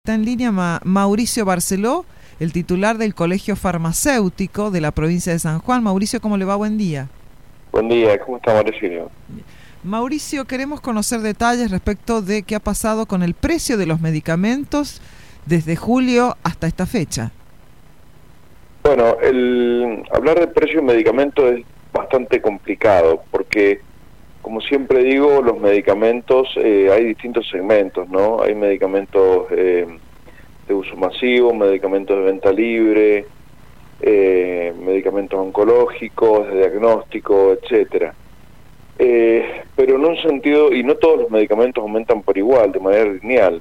está en línea Mauricio Barceló, el titular del Colegio Farmacéutico de la provincia de San Juan. Mauricio, ¿cómo le va? Buen día. Buen día, ¿cómo está Mauricio? Mauricio, queremos conocer detalles respecto de qué ha pasado con el precio de los medicamentos desde julio hasta esta fecha. Bueno, hablar de precio de medicamentos es bastante complicado porque, como siempre digo, los medicamentos, hay distintos segmentos, ¿no? Hay medicamentos de uso masivo, medicamentos de venta libre, medicamentos oncológicos, de diagnóstico, etcétera. Pero en un sentido, y no todos los medicamentos aumentan por igual, de manera lineal.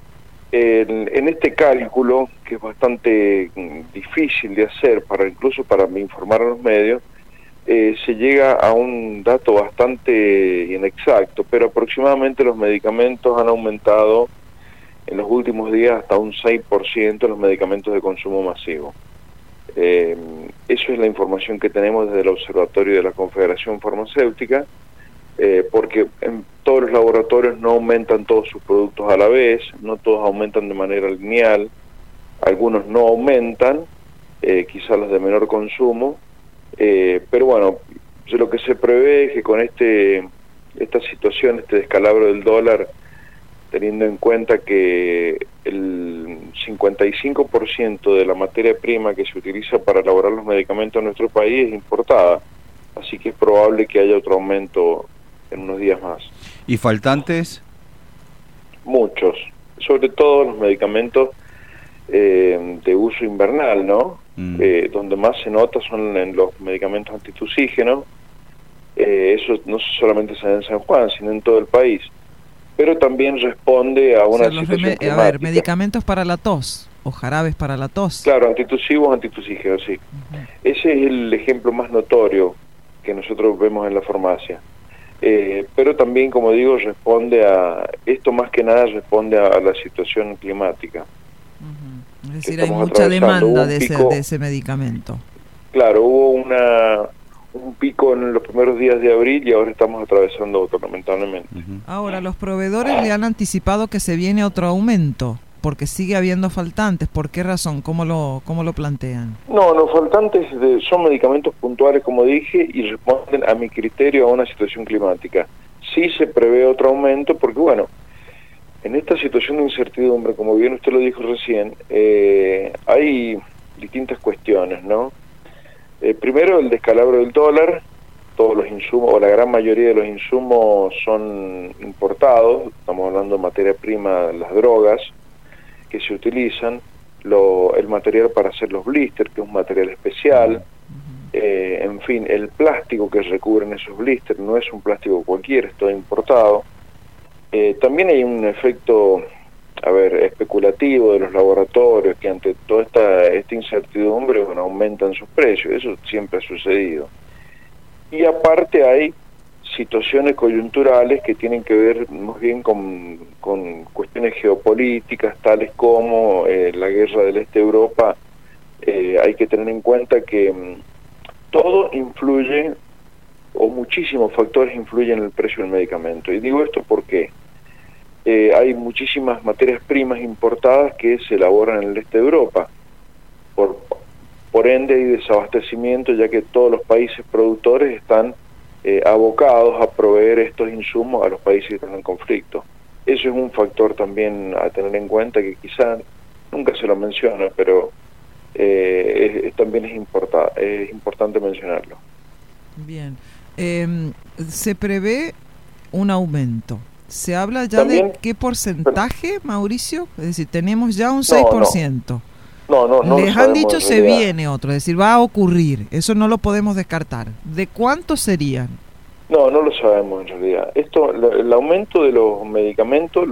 En este cálculo, que es bastante difícil de hacer, incluso para informar a los medios, se llega a un dato bastante inexacto, pero aproximadamente los medicamentos han aumentado en los últimos días hasta un 6% los medicamentos de consumo masivo. Eso es la información que tenemos desde el Observatorio de la Confederación Farmacéutica, porque en todos los laboratorios no aumentan todos sus productos a la vez, no todos aumentan de manera lineal, algunos no aumentan, quizás los de menor consumo, pero bueno, lo que se prevé es que con esta situación, este descalabro del dólar, teniendo en cuenta que el 55% de la materia prima que se utiliza para elaborar los medicamentos en nuestro país es importada, así que es probable que haya otro aumento en unos días más. ¿Y faltantes? Muchos, sobre todo los medicamentos de uso invernal, ¿no? Donde más se nota son en los medicamentos antitusígenos. Eso no solamente se da en San Juan, sino en todo el país. Pero también responde a una situación climática. A ver, medicamentos para la tos o jarabes para la tos. Claro, antitusivos, antitusígenos, sí. Ese es el ejemplo más notorio que nosotros vemos en la farmacia. Pero también, como digo, responde a esto, más que nada responde a la situación climática. Es decir, hay mucha demanda de ese medicamento. Claro, hubo un pico en los primeros días de abril y ahora estamos atravesando otro, lamentablemente. Ahora, los proveedores le han anticipado que se viene otro aumento, porque sigue habiendo faltantes. ¿Por qué razón? ¿Cómo lo plantean? No, los faltantes son medicamentos puntuales, como dije, y responden a mi criterio a una situación climática. Sí se prevé otro aumento porque, bueno, en esta situación de incertidumbre, como bien usted lo dijo recién, hay distintas cuestiones, ¿no? Primero, el descalabro del dólar. Todos los insumos, o la gran mayoría de los insumos, son importados. Estamos hablando de materia prima, las drogas que se utilizan, el material para hacer los blisters, que es un material especial, en fin, el plástico que recubren esos blisters no es un plástico cualquiera, es todo importado. También hay un efecto, especulativo de los laboratorios, que ante toda esta incertidumbre, bueno, aumentan sus precios. Eso siempre ha sucedido. Y aparte hay situaciones coyunturales que tienen que ver más bien con cuestiones geopolíticas, tales como la guerra del este de Europa. Hay que tener en cuenta que todo influye, o muchísimos factores influyen en el precio del medicamento. Y digo esto porque hay muchísimas materias primas importadas que se elaboran en el este de Europa. Por ende hay desabastecimiento, ya que todos los países productores están abocados a proveer estos insumos a los países que están en conflicto. Eso es un factor también a tener en cuenta, que quizá nunca se lo menciona, pero también es importante mencionarlo. Bien. Se prevé un aumento. ¿Se habla ya ¿También? de qué porcentaje, Mauricio? Es decir, tenemos ya un 6%. No. Les han dicho se viene otro, es decir, va a ocurrir. Eso no lo podemos descartar. ¿De cuántos serían? No lo sabemos en realidad. El aumento de los medicamentos,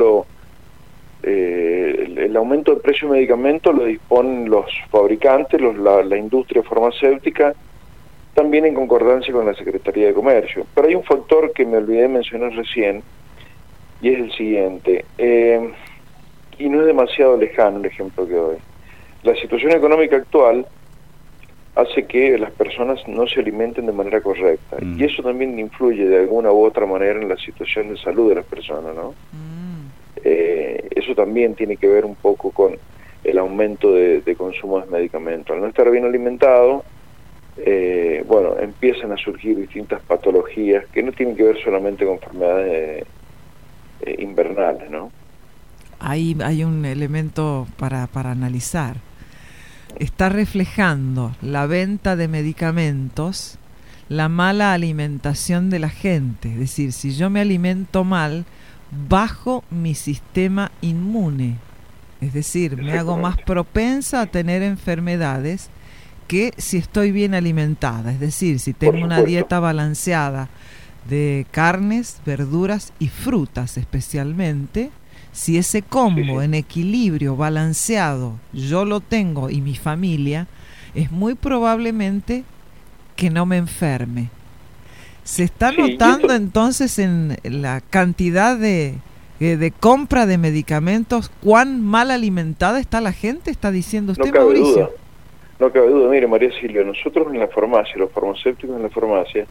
el aumento del precio de medicamentos lo disponen los fabricantes, la industria farmacéutica, también en concordancia con la Secretaría de Comercio. Pero hay un factor que me olvidé mencionar recién, y es el siguiente, y no es demasiado lejano el ejemplo que doy. La situación económica actual hace que las personas no se alimenten de manera correcta, y eso también influye de alguna u otra manera en la situación de salud de las personas, ¿no? Eso eso también tiene que ver un poco con el aumento de consumo de medicamentos. Al no estar bien alimentado, bueno, empiezan a surgir distintas patologías que no tienen que ver solamente con enfermedades invernales, ¿no? Hay un elemento para analizar. Está reflejando la venta de medicamentos, la mala alimentación de la gente. Es decir, si yo me alimento mal, bajo mi sistema inmune. Es decir, me hago más propensa a tener enfermedades que si estoy bien alimentada. Es decir, si tengo una dieta balanceada de carnes, verduras y frutas especialmente, si ese combo en equilibrio, balanceado, yo lo tengo y mi familia, es muy probablemente que no me enferme. ¿Se está notando entonces en la cantidad de compra de medicamentos cuán mal alimentada está la gente? ¿Está diciendo usted, Mauricio? No cabe duda. Mire, María Silvia, nosotros en la farmacia, los farmacéuticos en la farmacia,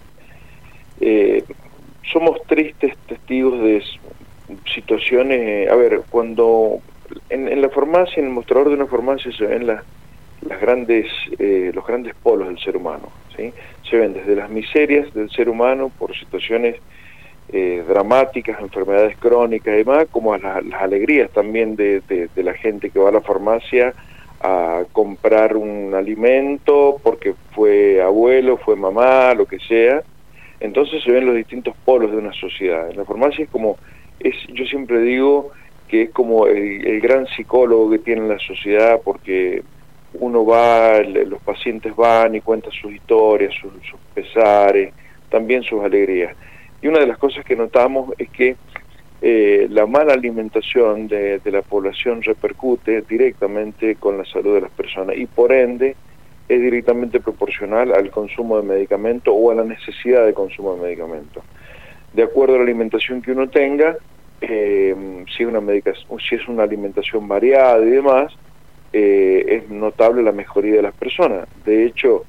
somos tristes testigos de situaciones. A ver, cuando en la farmacia, en el mostrador de una farmacia, se ven los grandes polos del ser humano, ¿sí? Se ven desde las miserias del ser humano por situaciones dramáticas, enfermedades crónicas y demás, como a las alegrías también de la gente que va a la farmacia a comprar un alimento porque fue abuelo, fue mamá, lo que sea. Entonces se ven los distintos polos de una sociedad. En la farmacia yo siempre digo que es como el gran psicólogo que tiene la sociedad, porque uno va, los pacientes van y cuentan sus historias, sus pesares, también sus alegrías. Y una de las cosas que notamos es que la mala alimentación de la población repercute directamente con la salud de las personas y por ende es directamente proporcional al consumo de medicamentos o a la necesidad de consumo de medicamentos. De acuerdo a la alimentación que uno tenga, si es una alimentación variada y demás, es notable la mejoría de las personas. De hecho,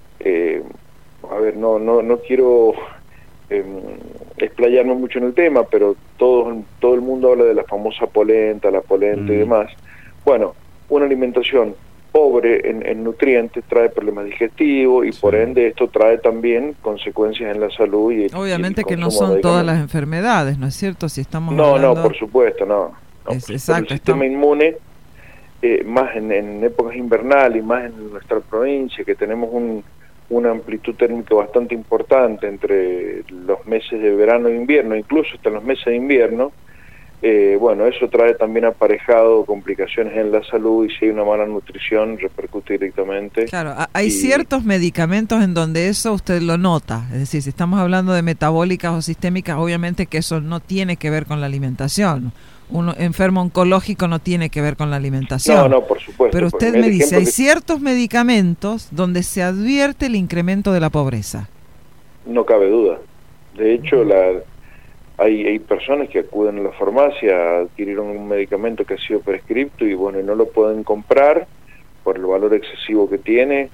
no quiero explayarme mucho en el tema, pero todo el mundo habla de la famosa polenta, y demás. Bueno, una alimentación pobre en nutrientes trae problemas digestivos y por ende esto trae también consecuencias en la salud. Obviamente que no son todas las enfermedades, ¿no es cierto? Si estamos hablando... No, por supuesto, no. Exacto. El sistema inmune, más en épocas invernales y más en nuestra provincia, que tenemos una amplitud térmica bastante importante entre los meses de verano e invierno, incluso hasta los meses de invierno, bueno, eso trae también aparejado complicaciones en la salud y si hay una mala nutrición repercute directamente. Claro, hay ciertos medicamentos en donde eso usted lo nota, es decir, si estamos hablando de metabólicas o sistémicas, obviamente que eso no tiene que ver con la alimentación. Un enfermo oncológico no tiene que ver con la alimentación. No, por supuesto. Pero usted me dice, hay ciertos medicamentos donde se advierte el incremento de la pobreza. No cabe duda. De hecho, hay personas que acuden a la farmacia a adquirir un medicamento que ha sido prescripto y bueno, no lo pueden comprar por el valor excesivo que tiene.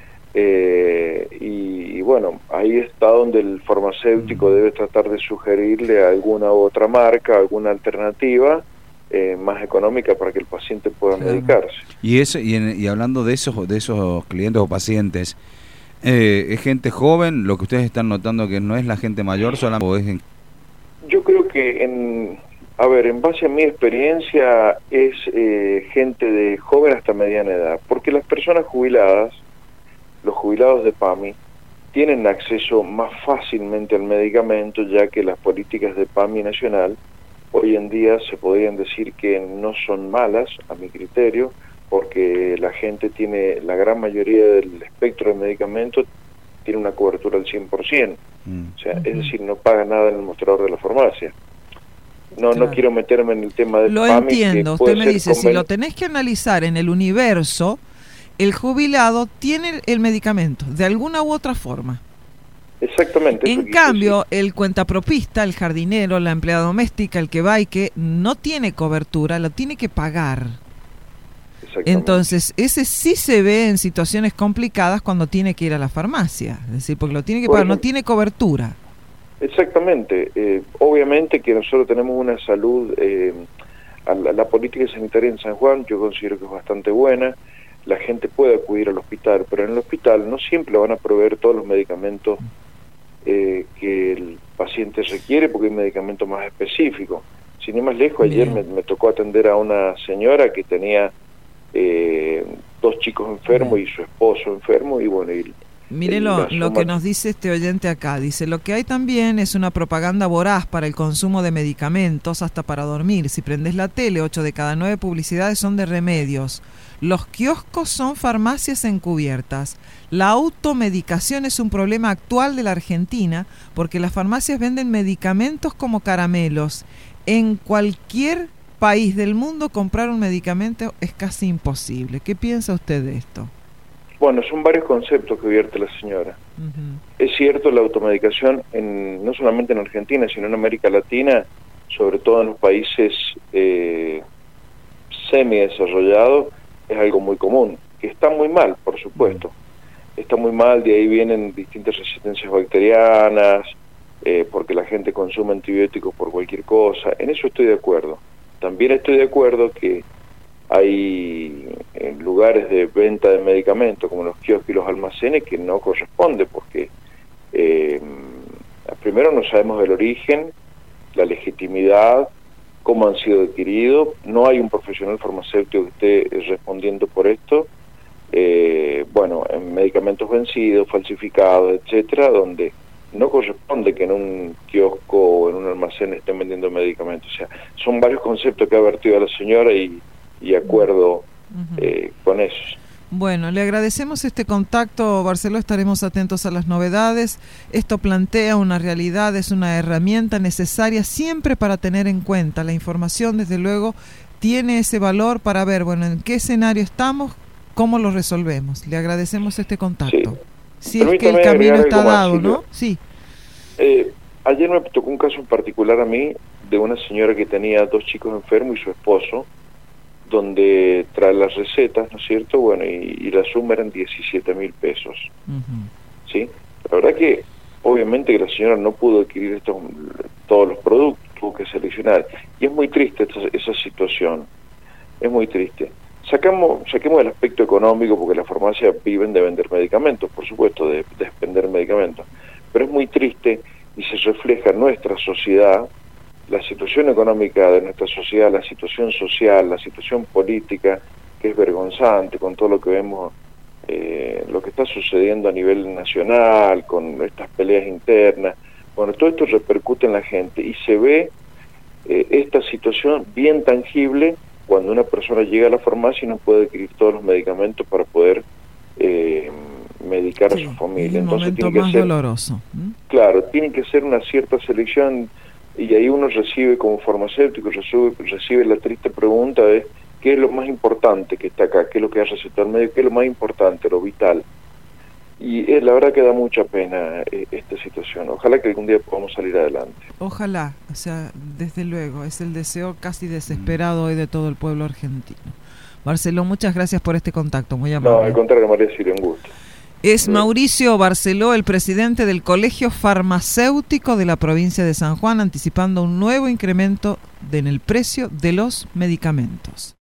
Y bueno, ahí está donde el farmacéutico debe tratar de sugerirle a alguna otra marca, alguna alternativa más económica para que el paciente pueda medicarse. Y hablando de esos clientes o pacientes, ¿es gente joven lo que ustedes están notando que no es la gente mayor solamente o es Yo creo que en base a mi experiencia es gente de joven hasta mediana edad, porque las personas jubiladas, los jubilados de PAMI, tienen acceso más fácilmente al medicamento, ya que las políticas de PAMI nacional hoy en día se podrían decir que no son malas, a mi criterio, porque la gente tiene, la gran mayoría del espectro de medicamentos tiene una cobertura al 100%, o sea, es decir, no paga nada en el mostrador de la farmacia. No quiero meterme en el tema del PAMI. Lo entiendo, usted me dice, si lo tenés que analizar en el universo, el jubilado tiene el medicamento, de alguna u otra forma. Exactamente. En cambio, el cuentapropista, el jardinero, la empleada doméstica, el que va y que no tiene cobertura, lo tiene que pagar. Entonces, ese sí se ve en situaciones complicadas cuando tiene que ir a la farmacia. Es decir, porque lo tiene que pagar, no tiene cobertura. Exactamente. Obviamente que nosotros tenemos una salud la política sanitaria en San Juan yo considero que es bastante buena, la gente puede acudir al hospital, pero en el hospital no siempre van a proveer todos los medicamentos que el paciente requiere, porque hay medicamentos más específicos. Sin ir más lejos, ayer me tocó atender a una señora que tenía 2 chicos enfermos y su esposo enfermo, y bueno, mire lo que nos dice este oyente acá. Dice, lo que hay también es una propaganda voraz para el consumo de medicamentos, hasta para dormir. Si prendes la tele, 8 de cada 9 publicidades son de remedios. Los kioscos son farmacias encubiertas. La automedicación es un problema actual de la Argentina, porque las farmacias venden medicamentos como caramelos. En cualquier país del mundo comprar un medicamento es casi imposible. ¿Qué piensa usted de esto? Bueno, son varios conceptos que vierte la señora. Es cierto, la automedicación, no solamente en Argentina, sino en América Latina, sobre todo en los países semidesarrollados, es algo muy común, que está muy mal, por supuesto. Está muy mal, de ahí vienen distintas resistencias bacterianas, porque la gente consume antibióticos por cualquier cosa. En eso estoy de acuerdo. También estoy de acuerdo que hay lugares de venta de medicamentos, como los kioscos y los almacenes, que no corresponde, porque primero no sabemos el origen, la legitimidad, cómo han sido adquiridos, no hay un profesional farmacéutico que esté respondiendo por esto, bueno, en medicamentos vencidos, falsificados, etcétera, donde no corresponde que en un kiosco o en un almacén estén vendiendo medicamentos. O sea, son varios conceptos que ha vertido la señora y acuerdo con eso. Bueno, le agradecemos este contacto, Barceló, estaremos atentos a las novedades. Esto plantea una realidad, es una herramienta necesaria siempre para tener en cuenta. La información, desde luego, tiene ese valor para ver, bueno, en qué escenario estamos, cómo lo resolvemos. Le agradecemos este contacto. Sí. Si es que el camino está dado, ¿no? Sí. Ayer me tocó un caso en particular a mí, de una señora que tenía 2 chicos enfermos y su esposo, donde trae las recetas, ¿no es cierto? Bueno, y la suma eran 17.000 pesos. ¿Sí? La verdad que, obviamente, que la señora no pudo adquirir todos los productos, tuvo que seleccionar. Y es muy triste esa situación. Es muy triste. Saquemos el aspecto económico, porque las farmacias viven de vender medicamentos, por supuesto, de expender medicamentos. Pero es muy triste y se refleja en nuestra sociedad, la situación económica de nuestra sociedad, la situación social, la situación política, que es vergonzante con todo lo que vemos, lo que está sucediendo a nivel nacional, con estas peleas internas. Bueno, todo esto repercute en la gente y se ve esta situación bien tangible cuando una persona llega a la farmacia y no puede adquirir todos los medicamentos para poder medicar a su familia. Es un momento más doloroso. Claro, tiene que ser una cierta selección. Y ahí uno recibe, como farmacéutico, recibe la triste pregunta de qué es lo más importante que está acá, qué es lo que ha recetado el médico, qué es lo más importante, lo vital. Y la verdad que da mucha pena esta situación. Ojalá que algún día podamos salir adelante. Ojalá, o sea, desde luego, es el deseo casi desesperado hoy de todo el pueblo argentino. Barceló, muchas gracias por este contacto, muy amable. No, al contrario, María Silvia, un gusto. Es Mauricio Barceló, el presidente del Colegio Farmacéutico de la provincia de San Juan, anticipando un nuevo incremento en el precio de los medicamentos.